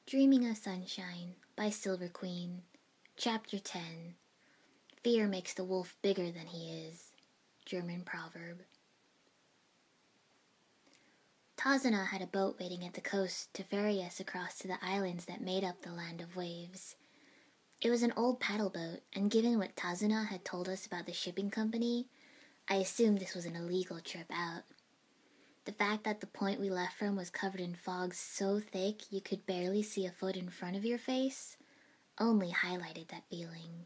Dreaming of Sunshine by Silver Queen. Chapter 10. Fear makes the wolf bigger than he is. German proverb. Tazuna had a boat waiting at the coast to ferry us across to the islands that made up the land of waves. It was an old paddle boat, and given what Tazuna had told us about the shipping company, I assumed this was an illegal trip out. The fact that the point we left from was covered in fog so thick you could barely see a foot in front of your face only highlighted that feeling.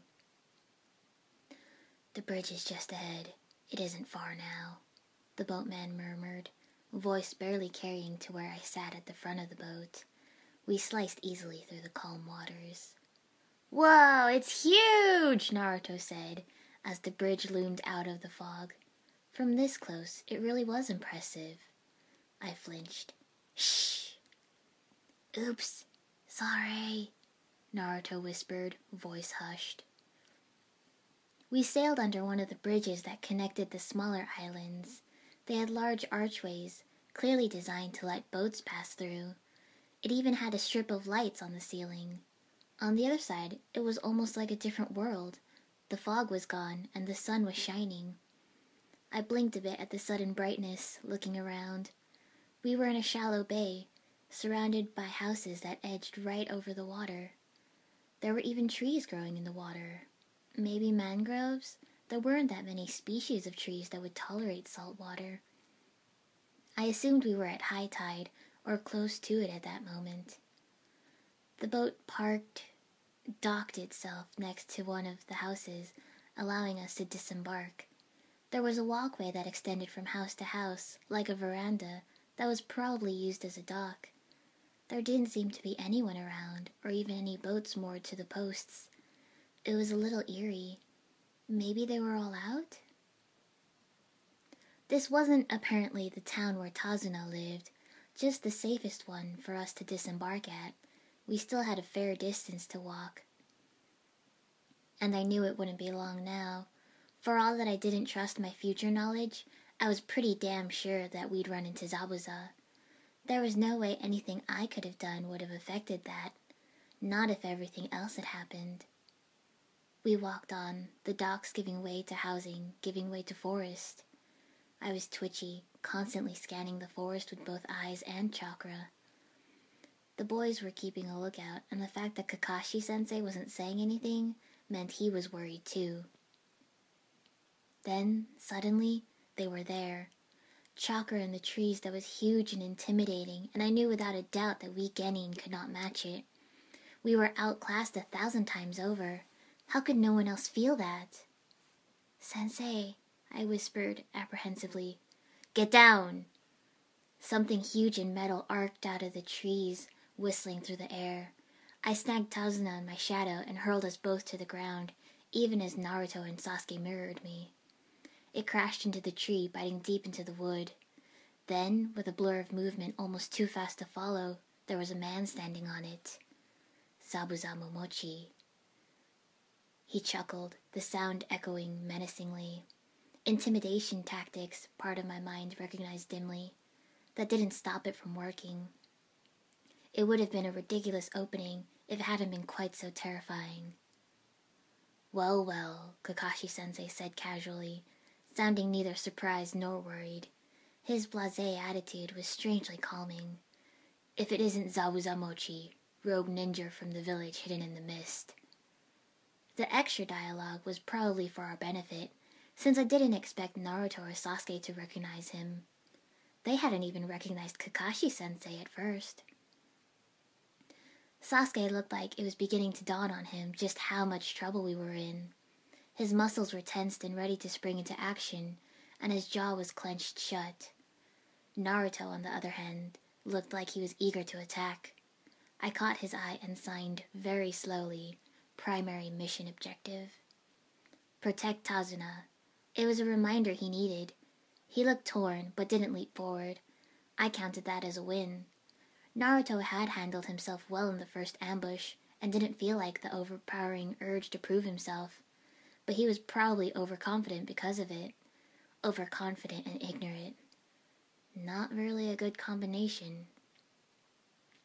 "The bridge is just ahead. It isn't far now," the boatman murmured, voice barely carrying to where I sat at the front of the boat. We sliced easily through the calm waters. "Whoa, it's huge!" Naruto said, as the bridge loomed out of the fog. From this close, it really was impressive. I flinched. "Shh!" "Oops, sorry," Naruto whispered, voice hushed. We sailed under one of the bridges that connected the smaller islands. They had large archways, clearly designed to let boats pass through. It even had a strip of lights on the ceiling. On the other side, it was almost like a different world. The fog was gone, and the sun was shining. I blinked a bit at the sudden brightness, looking around. We were in a shallow bay, surrounded by houses that edged right over the water. There were even trees growing in the water. Maybe mangroves? There weren't that many species of trees that would tolerate salt water. I assumed we were at high tide, or close to it at that moment. The boat docked itself next to one of the houses, allowing us to disembark. There was a walkway that extended from house to house, like a veranda, that was probably used as a dock. There didn't seem to be anyone around, or even any boats moored to the posts. It was a little eerie. Maybe they were all out? This wasn't apparently the town where Tazuna lived, just the safest one for us to disembark at. We still had a fair distance to walk. And I knew it wouldn't be long now. For all that I didn't trust my future knowledge, I was pretty damn sure that we'd run into Zabuza. There was no way anything I could have done would have affected that. Not if everything else had happened. We walked on, the docks giving way to housing, giving way to forest. I was twitchy, constantly scanning the forest with both eyes and chakra. The boys were keeping a lookout, and the fact that Kakashi-sensei wasn't saying anything meant he was worried too. Then, suddenly, they were there. Chakra in the trees that was huge and intimidating, and I knew without a doubt that we Genin could not match it. We were outclassed 1,000 times over. How could no one else feel that? "Sensei," I whispered apprehensively. "Get down!" Something huge and metal arced out of the trees, whistling through the air. I snagged Tazuna in my shadow and hurled us both to the ground, even as Naruto and Sasuke mirrored me. It crashed into the tree, biting deep into the wood. Then, with a blur of movement almost too fast to follow, there was a man standing on it. Zabuza Momochi. He chuckled, the sound echoing menacingly. Intimidation tactics, part of my mind recognized dimly. That didn't stop it from working. It would have been a ridiculous opening if it hadn't been quite so terrifying. "Well, well," Kakashi-sensei said casually, sounding neither surprised nor worried. His blasé attitude was strangely calming. "If it isn't Zabuza Mochi, rogue ninja from the village hidden in the mist." The extra dialogue was probably for our benefit, since I didn't expect Naruto or Sasuke to recognize him. They hadn't even recognized Kakashi-sensei at first. Sasuke looked like it was beginning to dawn on him just how much trouble we were in. His muscles were tensed and ready to spring into action, and his jaw was clenched shut. Naruto, on the other hand, looked like he was eager to attack. I caught his eye and signed very slowly, "Primary mission objective." Protect Tazuna. It was a reminder he needed. He looked torn, but didn't leap forward. I counted that as a win. Naruto had handled himself well in the first ambush, and didn't feel like the overpowering urge to prove himself. But he was probably overconfident because of it. Overconfident and ignorant. Not really a good combination.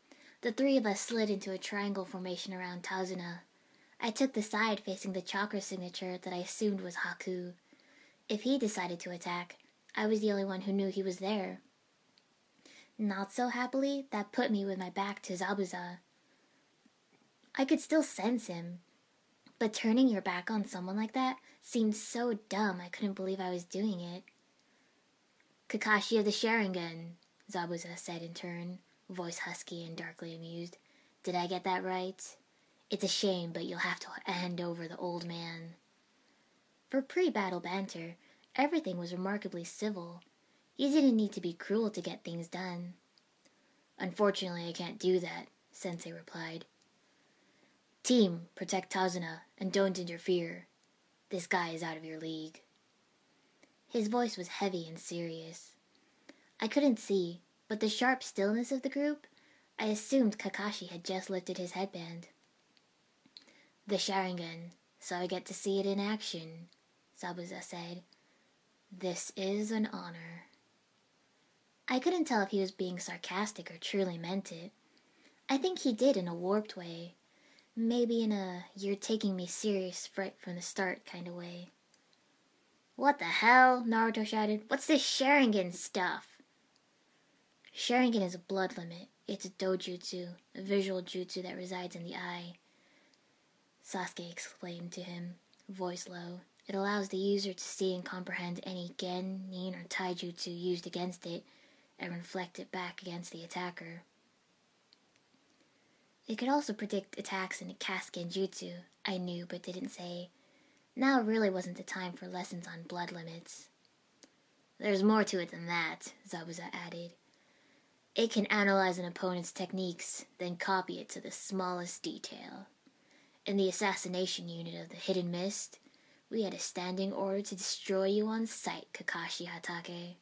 The three of us slid into a triangle formation around Tazuna. I took the side facing the chakra signature that I assumed was Haku. If he decided to attack, I was the only one who knew he was there. Not so happily, that put me with my back to Zabuza. I could still sense him, but turning your back on someone like that seemed so dumb I couldn't believe I was doing it. Kakashi of the Sharingan, Zabuza said in turn, voice husky and darkly amused. Did I get that right? It's a shame, but you'll have to hand over the old man. For pre-battle banter, everything was remarkably civil. You didn't need to be cruel to get things done. Unfortunately, I can't do that, Sensei replied. Team, protect Tazuna, and don't interfere. This guy is out of your league. His voice was heavy and serious. I couldn't see, but the sharp stillness of the group, I assumed Kakashi had just lifted his headband. The Sharingan, so I get to see it in action, Zabuza said. This is an honor. I couldn't tell if he was being sarcastic or truly meant it. I think he did in a warped way. Maybe in a you're taking me serious right from the start kind of way. What the hell? Naruto shouted. What's this Sharingan stuff? Sharingan is a blood limit. It's a dojutsu, a visual jutsu that resides in the eye. Sasuke explained to him, voice low. It allows the user to see and comprehend any gen, nin, or taijutsu used against it and reflect it back against the attacker. It could also predict attacks in a cast genjutsu, I knew but didn't say. Now really wasn't the time for lessons on blood limits. There's more to it than that, Zabuza added. It can analyze an opponent's techniques, then copy it to the smallest detail. In the assassination unit of the Hidden Mist, we had a standing order to destroy you on sight, Kakashi Hatake.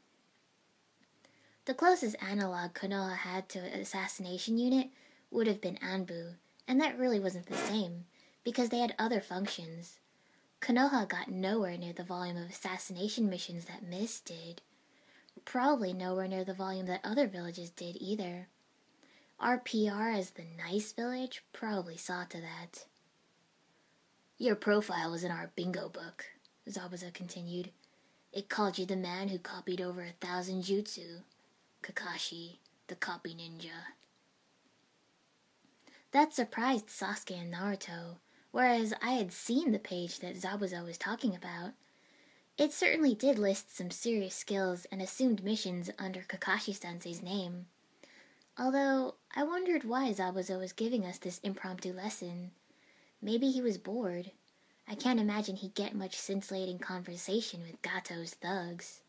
The closest analog Konoha had to an assassination unit would have been Anbu, and that really wasn't the same, because they had other functions. Konoha got nowhere near the volume of assassination missions that Mist did. Probably nowhere near the volume that other villages did either. Our PR as the nice village probably saw to that. Your profile was in our bingo book, Zabuza continued. It called you the man who copied over 1,000 jutsu. Kakashi, the copy ninja. That surprised Sasuke and Naruto, whereas I had seen the page that Zabuza was talking about. It certainly did list some serious skills and assumed missions under Kakashi-sensei's name. Although, I wondered why Zabuza was giving us this impromptu lesson. Maybe he was bored. I can't imagine he'd get much scintillating conversation with Gato's thugs.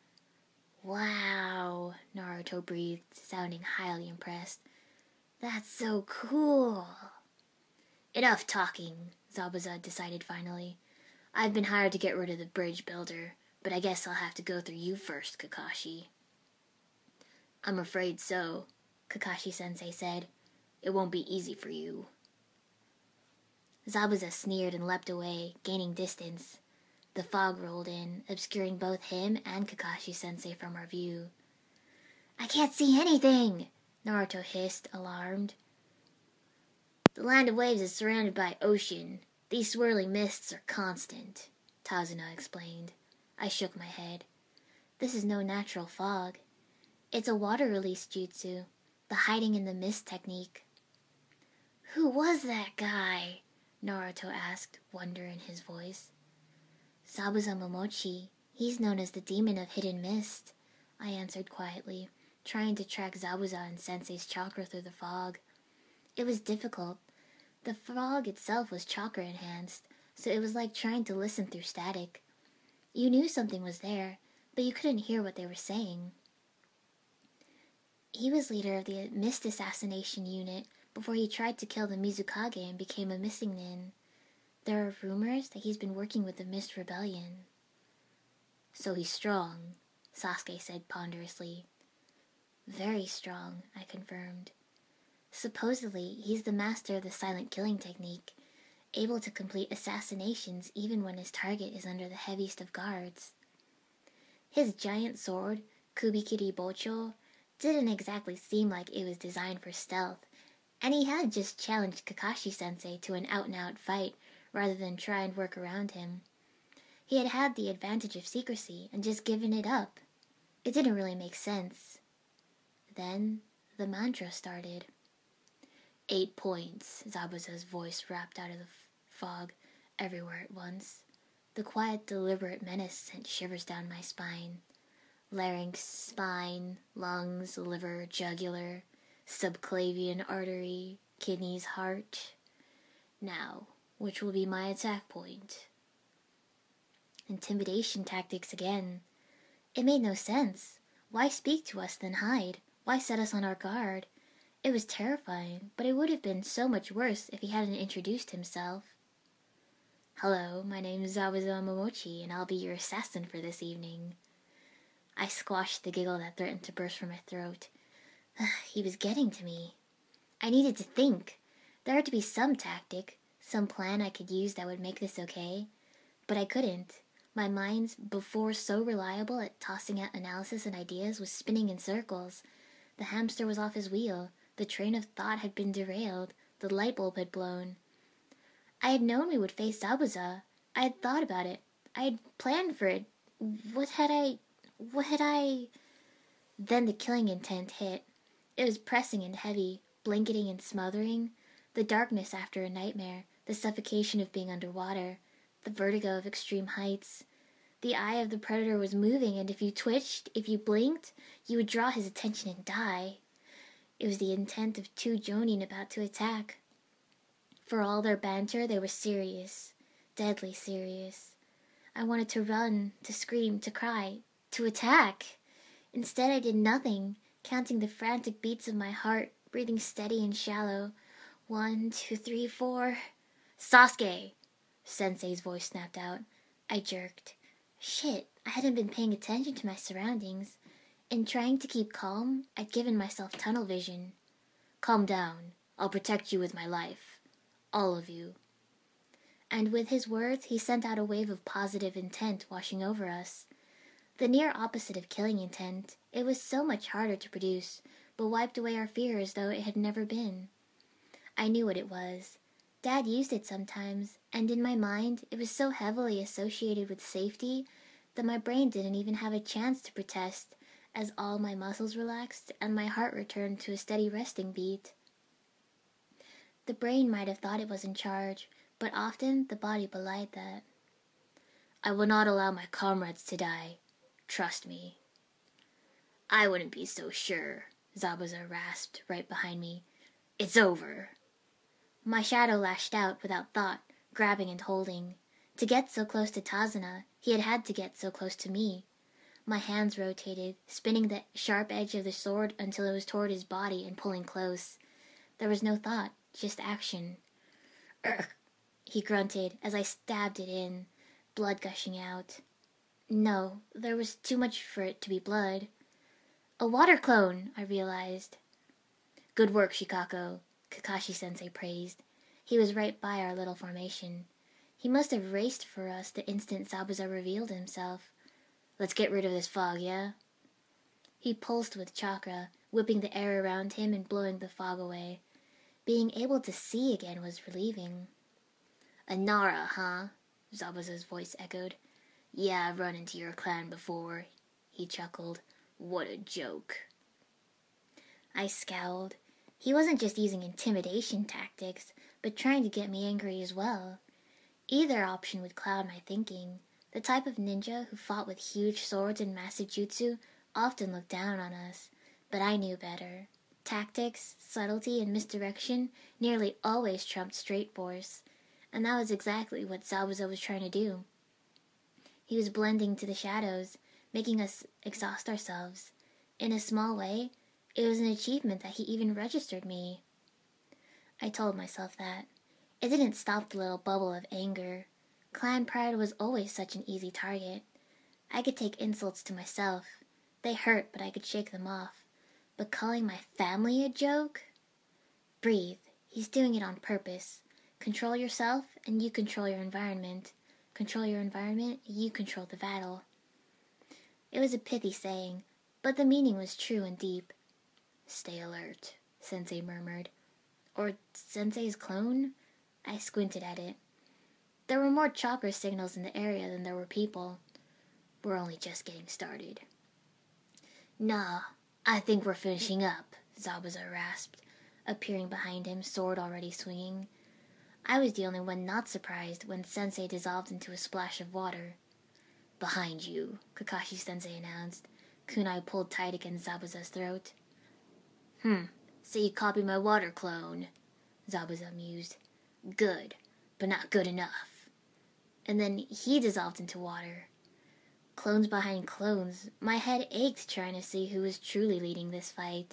Wow, Naruto breathed, sounding highly impressed. That's so cool. Enough talking, Zabuza decided finally. I've been hired to get rid of the bridge builder, but I guess I'll have to go through you first, Kakashi. I'm afraid so, Kakashi-sensei said. It won't be easy for you. Zabuza sneered and leapt away, gaining distance. The fog rolled in, obscuring both him and Kakashi-sensei from our view. I can't see anything, Naruto hissed, alarmed. The land of waves is surrounded by ocean. These swirling mists are constant, Tazuna explained. I shook my head. This is no natural fog. It's a water release jutsu, the hiding in the mist technique. Who was that guy? Naruto asked, wonder in his voice. Zabuza Momochi. He's known as the Demon of Hidden Mist, I answered quietly, trying to track Zabuza and Sensei's chakra through the fog. It was difficult. The fog itself was chakra enhanced, so it was like trying to listen through static. You knew something was there, but you couldn't hear what they were saying. He was leader of the Mist Assassination Unit before he tried to kill the Mizukage and became a missing nin. There are rumors that he's been working with the Mist Rebellion. So he's strong, Sasuke said ponderously. Very strong, I confirmed. Supposedly, he's the master of the silent killing technique, able to complete assassinations even when his target is under the heaviest of guards. His giant sword, Kubikiri Bocho, didn't exactly seem like it was designed for stealth, and he had just challenged Kakashi-sensei to an out-and-out fight rather than try and work around him. He had had the advantage of secrecy and just given it up. It didn't really make sense. Then the mantra started. 8 points, Zabuza's voice rapped out of the fog everywhere at once. The quiet, deliberate menace sent shivers down my spine. Larynx, spine, lungs, liver, jugular, subclavian artery, kidneys, heart. Now, which will be my attack point? Intimidation tactics again. It made no sense. Why speak to us then hide? Why set us on our guard? It was terrifying, but it would have been so much worse if he hadn't introduced himself. Hello, my name is Zabuza Momochi, and I'll be your assassin for this evening. I squashed the giggle that threatened to burst from my throat. He was getting to me. I needed to think. There had to be some tactic, some plan I could use that would make this okay. But I couldn't. My mind, before so reliable at tossing out analysis and ideas, was spinning in circles. The hamster was off his wheel. The train of thought had been derailed. The light bulb had blown. I had known we would face Zabuza. I had thought about it. I had planned for it. What had I... Then the killing intent hit. It was pressing and heavy, blanketing and smothering. The darkness after a nightmare, the suffocation of being underwater, the vertigo of extreme heights. The eye of the predator was moving, and if you twitched, if you blinked, you would draw his attention and die. It was the intent of two jonin about to attack. For all their banter, they were serious, deadly serious. I wanted to run, to scream, to cry, to attack. Instead, I did nothing, counting the frantic beats of my heart, breathing steady and shallow. 1, 2, 3, 4... Sasuke! Sensei's voice snapped out. I jerked. Shit, I hadn't been paying attention to my surroundings. In trying to keep calm, I'd given myself tunnel vision. Calm down. I'll protect you with my life. All of you. And with his words, he sent out a wave of positive intent washing over us. The near opposite of killing intent, it was so much harder to produce, but wiped away our fear as though it had never been. I knew what it was. Dad used it sometimes, and in my mind, it was so heavily associated with safety that my brain didn't even have a chance to protest, as all my muscles relaxed and my heart returned to a steady resting beat. The brain might have thought it was in charge, but often the body belied that. I will not allow my comrades to die. Trust me. I wouldn't be so sure, Zabuza rasped right behind me. It's over. My shadow lashed out without thought, grabbing and holding. To get so close to Tazuna, he had had to get so close to me. My hands rotated, spinning the sharp edge of the sword until it was toward his body and pulling close. There was no thought, just action. Urgh, he grunted as I stabbed it in, blood gushing out. No, there was too much for it to be blood. A water clone, I realized. Good work, Shikako, Kakashi-sensei praised. He was right by our little formation. He must have raced for us the instant Zabuza revealed himself. Let's get rid of this fog, yeah? He pulsed with chakra, whipping the air around him and blowing the fog away. Being able to see again was relieving. A Nara, huh? Zabuza's voice echoed. Yeah, I've run into your clan before, he chuckled. What a joke. I scowled. He wasn't just using intimidation tactics, but trying to get me angry as well. Either option would cloud my thinking. The type of ninja who fought with huge swords and massive jutsu often looked down on us, but I knew better. Tactics, subtlety, and misdirection nearly always trumped straight force, and that was exactly what Zabuza was trying to do. He was blending to the shadows, making us exhaust ourselves. In a small way, it was an achievement that he even registered me. I told myself that. It didn't stop the little bubble of anger. Clan pride was always such an easy target. I could take insults to myself. They hurt, but I could shake them off. But calling my family a joke? Breathe. He's doing it on purpose. Control yourself, and you control your environment. Control your environment, you control the battle. It was a pithy saying, but the meaning was true and deep. Stay alert, Sensei murmured. Or Sensei's clone? I squinted at it. There were more chakra signals in the area than there were people. We're only just getting started. Nah, I think we're finishing up, Zabuza rasped, appearing behind him, sword already swinging. I was the only one not surprised when Sensei dissolved into a splash of water. Behind you, Kakashi-sensei announced. Kunai pulled tight against Zabuza's throat. So you copied my water clone, Zabuza mused. Good, but not good enough. And then he dissolved into water. Clones behind clones, my head ached trying to see who was truly leading this fight.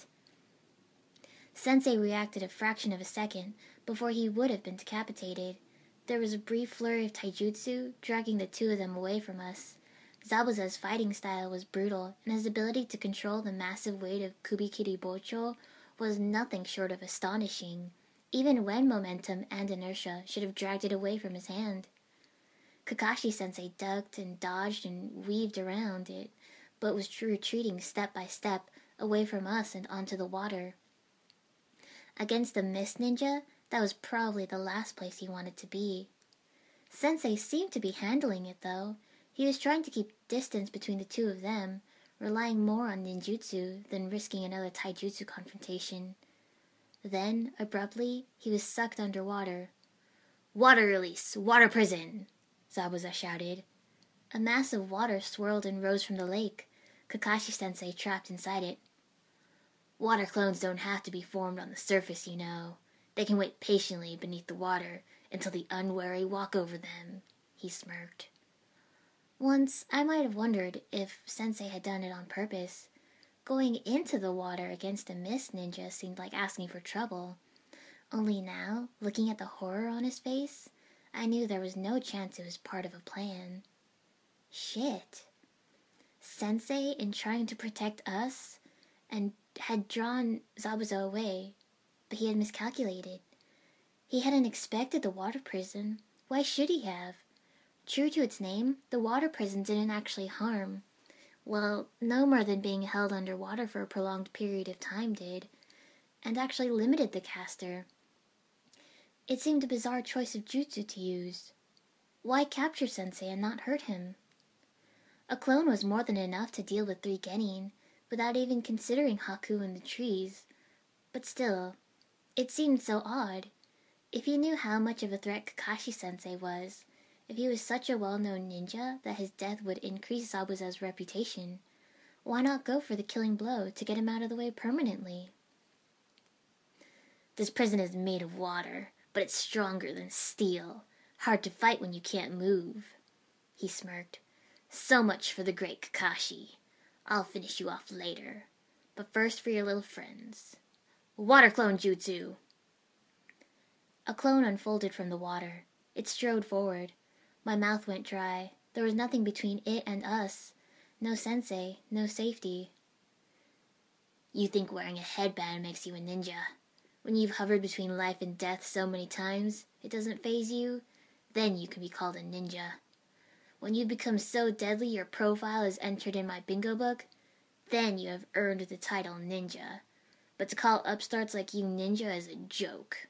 Sensei reacted a fraction of a second before he would have been decapitated. There was a brief flurry of taijutsu, dragging the two of them away from us. Zabuza's fighting style was brutal, and his ability to control the massive weight of Kubikiri Bocho was nothing short of astonishing, even when momentum and inertia should have dragged it away from his hand. Kakashi-sensei ducked and dodged and weaved around it, but was retreating step by step away from us and onto the water. Against the Mist Ninja, that was probably the last place he wanted to be. Sensei seemed to be handling it, though. He was trying to keep distance between the two of them, relying more on ninjutsu than risking another taijutsu confrontation. Then, abruptly, he was sucked underwater. Water release! Water prison! Zabuza shouted. A mass of water swirled and rose from the lake, Kakashi-sensei trapped inside it. Water clones don't have to be formed on the surface, you know. They can wait patiently beneath the water until the unwary walk over them, he smirked. Once, I might have wondered if Sensei had done it on purpose. Going into the water against a Mist Ninja seemed like asking for trouble. Only now, looking at the horror on his face, I knew there was no chance it was part of a plan. Shit. Sensei, in trying to protect us, and had drawn Zabuza away, but he had miscalculated. He hadn't expected the water prison. Why should he have? True to its name, the water prison didn't actually harm. Well, no more than being held underwater for a prolonged period of time did, and actually limited the caster. It seemed a bizarre choice of jutsu to use. Why capture Sensei and not hurt him? A clone was more than enough to deal with 3 genin, without even considering Haku and the trees. But still, it seemed so odd. If he knew how much of a threat Kakashi-sensei was, if he was such a well-known ninja that his death would increase Zabuza's reputation, why not go for the killing blow to get him out of the way permanently? This prison is made of water, but it's stronger than steel. Hard to fight when you can't move, he smirked. So much for the great Kakashi. I'll finish you off later. But first for your little friends. Water clone jutsu! A clone unfolded from the water. It strode forward. My mouth went dry. There was nothing between it and us. No sensei, no safety. You think wearing a headband makes you a ninja? When you've hovered between life and death so many times, it doesn't faze you? Then you can be called a ninja. When you become so deadly your profile is entered in my bingo book, then you have earned the title ninja. But to call upstarts like you ninja is a joke.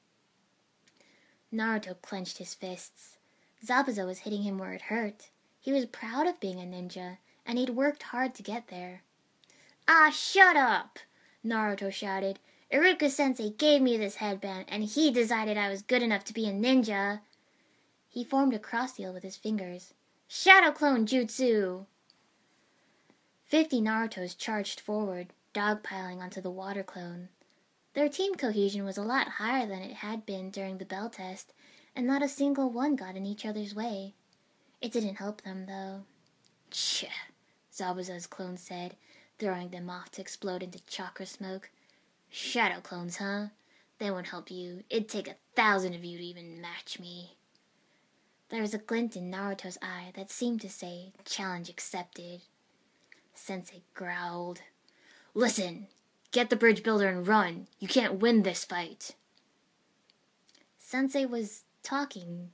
Naruto clenched his fists. Zabuza was hitting him where it hurt. He was proud of being a ninja, and he'd worked hard to get there. Ah, shut up! Naruto shouted. Iruka-sensei gave me this headband, and he decided I was good enough to be a ninja. He formed a cross seal with his fingers. Shadow Clone Jutsu! 50 Narutos charged forward, dogpiling onto the water clone. Their team cohesion was a lot higher than it had been during the bell test, and not a single one got in each other's way. It didn't help them, though. Tch, Zabuza's clone said, throwing them off to explode into chakra smoke. Shadow clones, huh? They won't help you. It'd take 1,000 of you to even match me. There was a glint in Naruto's eye that seemed to say, challenge accepted. Sensei growled. Listen, get the bridge builder and run. You can't win this fight. Sensei was talking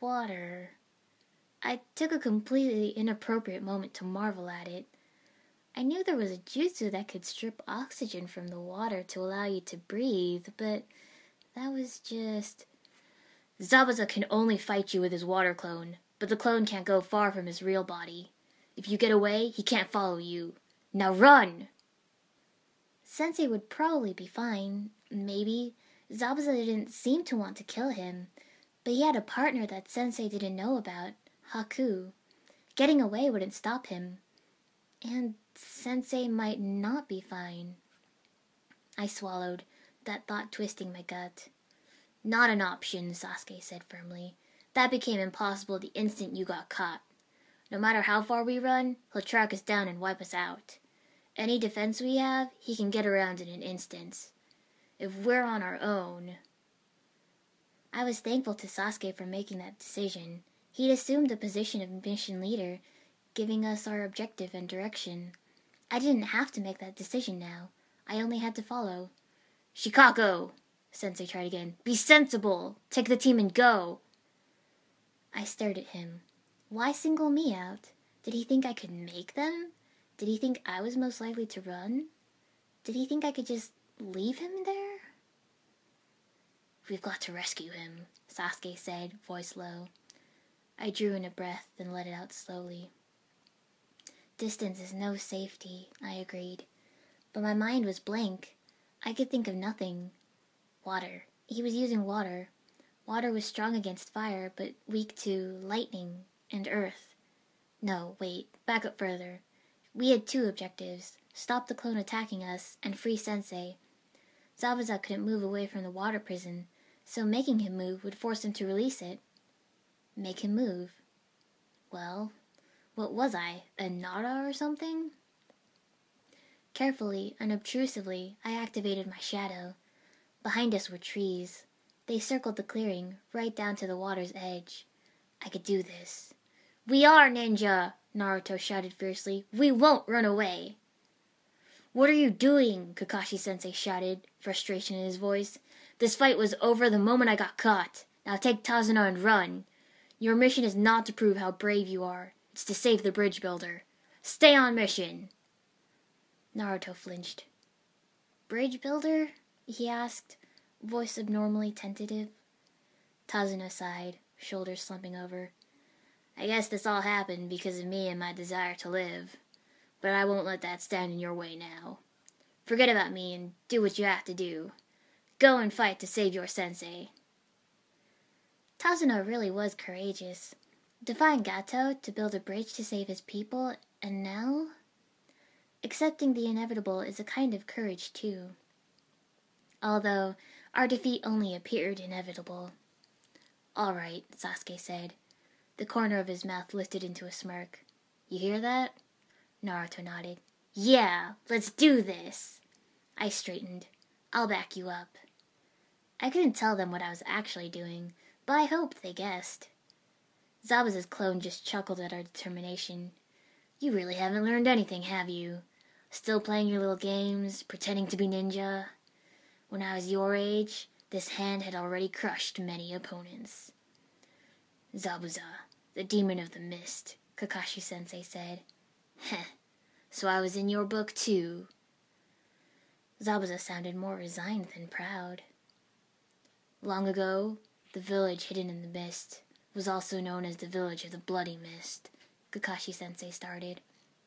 underwater. I took a completely inappropriate moment to marvel at it. I knew there was a jutsu that could strip oxygen from the water to allow you to breathe, but that was just... Zabuza can only fight you with his water clone, but the clone can't go far from his real body. If you get away, he can't follow you. Now run! Sensei would probably be fine. Maybe. Zabuza didn't seem to want to kill him, but he had a partner that Sensei didn't know about, Haku. Getting away wouldn't stop him. And Sensei might not be fine. I swallowed, that thought twisting my gut. Not an option, Sasuke said firmly. That became impossible the instant you got caught. No matter how far we run, he'll track us down and wipe us out. Any defense we have, he can get around in an instant. If we're on our own... I was thankful to Sasuke for making that decision. He'd assumed the position of mission leader, giving us our objective and direction. I didn't have to make that decision now. I only had to follow. Shikako! Sensei tried again. Be sensible! Take the team and go! I stared at him. Why single me out? Did he think I could make them? Did he think I was most likely to run? Did he think I could just leave him there? We've got to rescue him, Sasuke said, voice low. I drew in a breath and let it out slowly. Distance is no safety, I agreed. But my mind was blank. I could think of nothing. Water. He was using water. Water was strong against fire, but weak to lightning and earth. No, wait, back up further. We had two objectives. Stop the clone attacking us and free Sensei. Zabuza couldn't move away from the water prison, so making him move would force him to release it. Make him move. Well, what was I, a Nara or something? Carefully, unobtrusively, I activated my shadow. Behind us were trees. They circled the clearing, right down to the water's edge. I could do this. We are ninja! Naruto shouted fiercely. We won't run away! What are you doing? Kakashi-sensei shouted, frustration in his voice. This fight was over the moment I got caught. Now take Tazuna and run. Your mission is not to prove how brave you are. It's to save the bridge builder. Stay on mission! Naruto flinched. Bridge builder? He asked, voice abnormally tentative. Tazuna sighed, shoulders slumping over. I guess this all happened because of me and my desire to live. But I won't let that stand in your way now. Forget about me and do what you have to do. Go and fight to save your sensei. Tazuna really was courageous. Defying Gato to build a bridge to save his people, and now? Accepting the inevitable is a kind of courage, too. Although, our defeat only appeared inevitable. All right, Sasuke said. The corner of his mouth lifted into a smirk. You hear that? Naruto nodded. Yeah, let's do this. I straightened. I'll back you up. I couldn't tell them what I was actually doing, but I hoped they guessed. Zabuza's clone just chuckled at our determination. You really haven't learned anything, have you? Still playing your little games, pretending to be ninja? When I was your age, this hand had already crushed many opponents. Zabuza, the demon of the mist, Kakashi-sensei said. Heh, so I was in your book too. Zabuza sounded more resigned than proud. Long ago, the village hidden in the mist was also known as the village of the bloody mist, Kakashi-sensei started.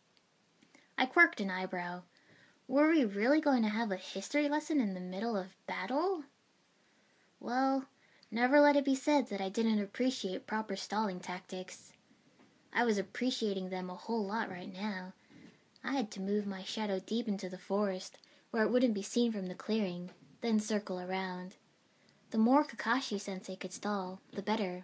I quirked an eyebrow. Were we really going to have a history lesson in the middle of battle? Well, never let it be said that I didn't appreciate proper stalling tactics. I was appreciating them a whole lot right now. I had to move my shadow deep into the forest, where it wouldn't be seen from the clearing, then circle around. The more Kakashi-sensei could stall, the better.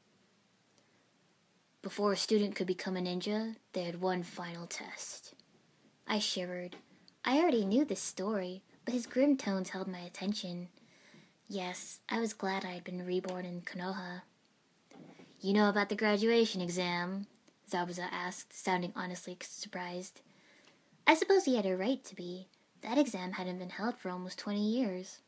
Before a student could become a ninja, they had one final test. I shivered. I already knew this story, but his grim tones held my attention. Yes, I was glad I had been reborn in Konoha. You know about the graduation exam? Zabuza asked, sounding honestly surprised. I suppose he had a right to be. That exam hadn't been held for almost 20 years.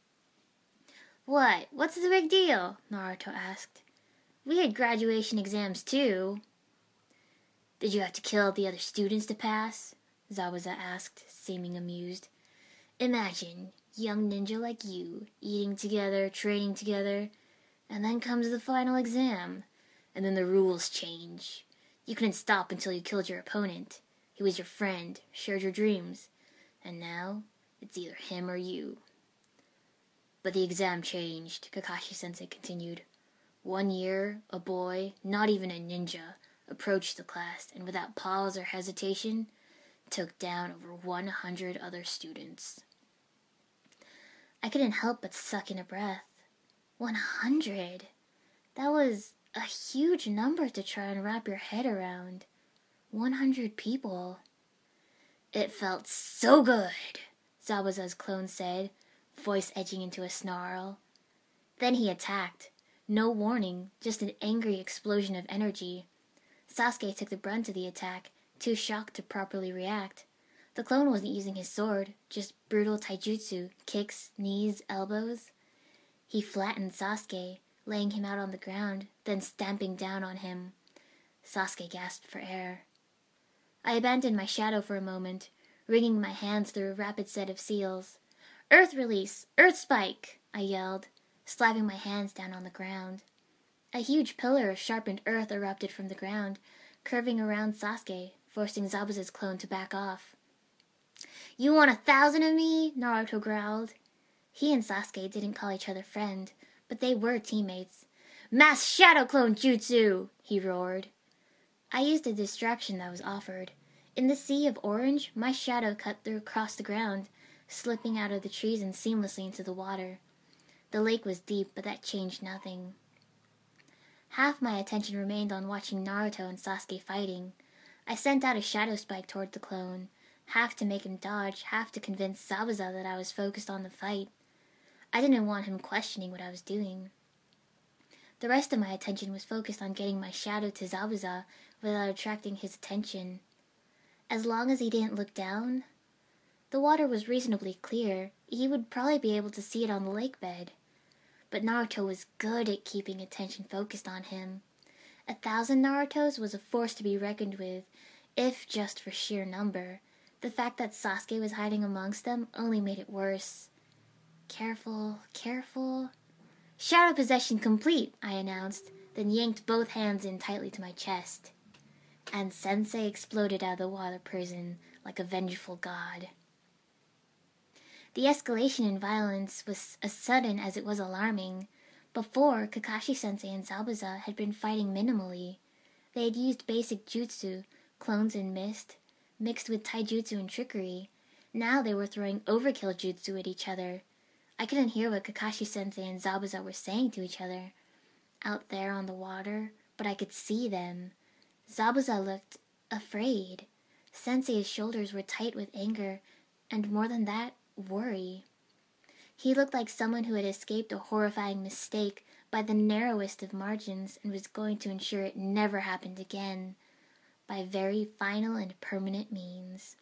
What? What's the big deal? Naruto asked. We had graduation exams too. Did you have to kill the other students to pass? Zabuza asked, seeming amused. Imagine, young ninja like you, eating together, training together, and then comes the final exam, and then the rules change. You couldn't stop until you killed your opponent. He was your friend, shared your dreams, and now it's either him or you. But the exam changed, Kakashi-sensei continued. 1 year, a boy, not even a ninja, approached the class and without pause or hesitation, took down over 100 other students. I couldn't help but suck in a breath. 100! That was a huge number to try and wrap your head around. 100 people. It felt so good, Zabuza's clone said, voice edging into a snarl. Then he attacked. No warning, just an angry explosion of energy. Sasuke took the brunt of the attack, too shocked to properly react. The clone wasn't using his sword, just brutal taijutsu, kicks, knees, elbows. He flattened Sasuke, laying him out on the ground, then stamping down on him. Sasuke gasped for air. I abandoned my shadow for a moment, wringing my hands through a rapid set of seals. Earth release! Earth spike! I yelled, slapping my hands down on the ground. A huge pillar of sharpened earth erupted from the ground, curving around Sasuke, forcing Zabuza's clone to back off. You want 1,000 of me? Naruto growled. He and Sasuke didn't call each other friend, but they were teammates. Mass Shadow Clone Jutsu! He roared. I used a distraction that was offered. In the sea of orange, my shadow cut through across the ground, slipping out of the trees and seamlessly into the water. The lake was deep, but that changed nothing. Half my attention remained on watching Naruto and Sasuke fighting. I sent out a shadow spike toward the clone, half to make him dodge, half to convince Zabuza that I was focused on the fight. I didn't want him questioning what I was doing. The rest of my attention was focused on getting my shadow to Zabuza without attracting his attention. As long as he didn't look down, the water was reasonably clear. He would probably be able to see it on the lake bed. But Naruto was good at keeping attention focused on him. 1,000 Narutos was a force to be reckoned with, if just for sheer number. The fact that Sasuke was hiding amongst them only made it worse. Careful, careful. Shadow possession complete, I announced, then yanked both hands in tightly to my chest. And Sensei exploded out of the water prison like a vengeful god. The escalation in violence was as sudden as it was alarming. Before, Kakashi-sensei and Zabuza had been fighting minimally. They had used basic jutsu, clones and mist, mixed with taijutsu and trickery. Now they were throwing overkill jutsu at each other. I couldn't hear what Kakashi-sensei and Zabuza were saying to each other out there on the water, but I could see them. Zabuza looked afraid. Sensei's shoulders were tight with anger, and more than that, worry. He looked like someone who had escaped a horrifying mistake by the narrowest of margins and was going to ensure it never happened again, by very final and permanent means.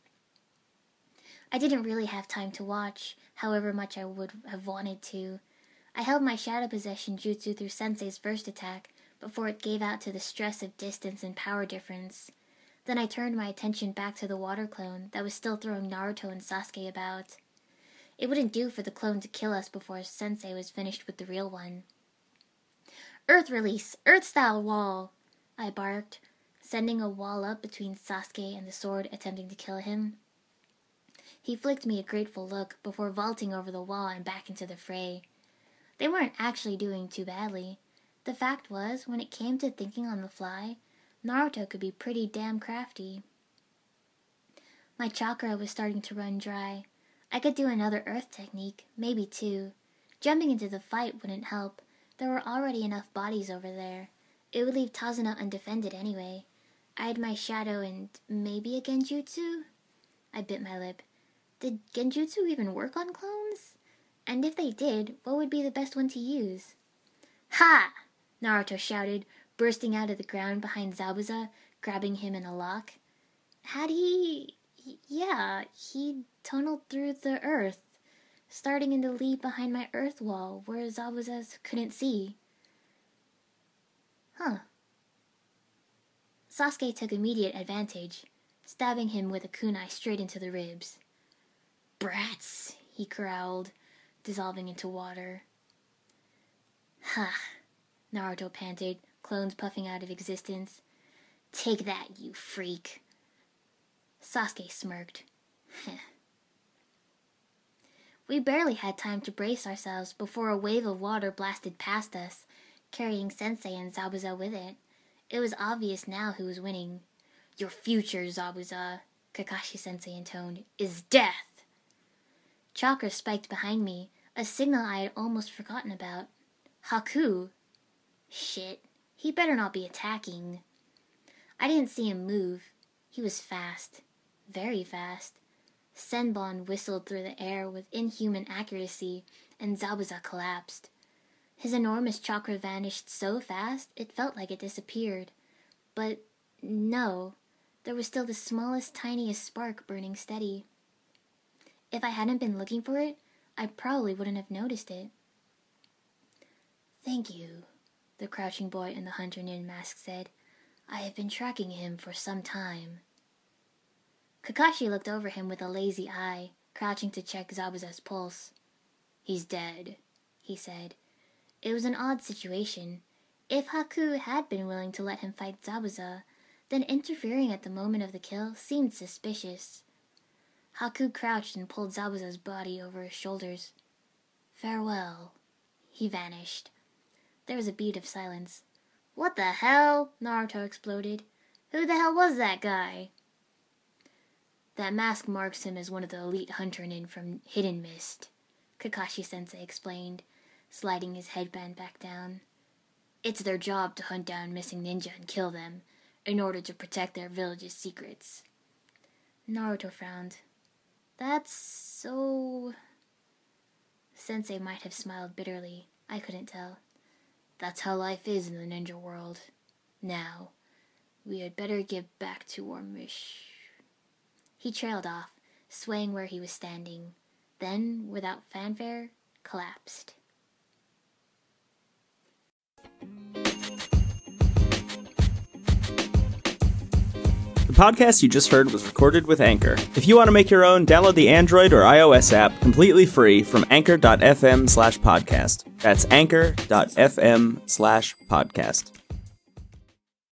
I didn't really have time to watch, however much I would have wanted to. I held my shadow possession jutsu through Sensei's first attack before it gave out to the stress of distance and power difference. Then I turned my attention back to the water clone that was still throwing Naruto and Sasuke about. It wouldn't do for the clone to kill us before Sensei was finished with the real one. Earth release! Earth-style wall! I barked, sending a wall up between Sasuke and the sword attempting to kill him. He flicked me a grateful look before vaulting over the wall and back into the fray. They weren't actually doing too badly. The fact was, when it came to thinking on the fly, Naruto could be pretty damn crafty. My chakra was starting to run dry. I could do another earth technique, maybe two. Jumping into the fight wouldn't help. There were already enough bodies over there. It would leave Tazuna undefended anyway. I had my shadow and maybe a genjutsu? I bit my lip. Did genjutsu even work on clones? And if they did, what would be the best one to use? Ha! Naruto shouted, bursting out of the ground behind Zabuza, grabbing him in a lock. Had he... Yeah, he tunneled through the earth, starting in the lead behind my earth wall, where Zabuza couldn't see. Huh. Sasuke took immediate advantage. stabbing him with a kunai straight into the ribs. "Brats," he growled, dissolving into water. "Ha," Naruto panted, clones puffing out of existence. "Take that, you freak." Sasuke smirked. Heh. We barely had time to brace ourselves before a wave of water blasted past us, carrying Sensei and Zabuza with it. It was obvious now who was winning. "Your future, Zabuza," Kakashi-sensei intoned, "is death." Chakra spiked behind me, a signal I had almost forgotten about. Haku! Shit, he better not be attacking. I didn't see him move. He was fast. Very fast. Senbon whistled through the air with inhuman accuracy, and Zabuza collapsed. His enormous chakra vanished so fast, it felt like it disappeared. But no, there was still the smallest, tiniest spark burning steady. If I hadn't been looking for it, I probably wouldn't have noticed it. "Thank you," the crouching boy in the hunter nin mask said. "I have been tracking him for some time." Kakashi looked over him with a lazy eye, crouching to check Zabuza's pulse. "He's dead," he said. It was an odd situation. If Haku had been willing to let him fight Zabuza, then interfering at the moment of the kill seemed suspicious. Haku crouched and pulled Zabuza's body over his shoulders. "Farewell." He vanished. There was a beat of silence. "What the hell?" Naruto exploded. "Who the hell was that guy?" "That mask marks him as one of the elite hunter nin from Hidden Mist," Kakashi-sensei explained, sliding his headband back down. "It's their job to hunt down missing ninja and kill them, in order to protect their village's secrets." Naruto frowned. "That's so..." Sensei might have smiled bitterly. I couldn't tell. "That's how life is in the ninja world. Now, we had better get back to our mission." He trailed off, swaying where he was standing, then, without fanfare, collapsed. The podcast you just heard was recorded with Anchor. If you want to make your own, download the Android or iOS app completely free from anchor.fm/podcast. That's anchor.fm/podcast.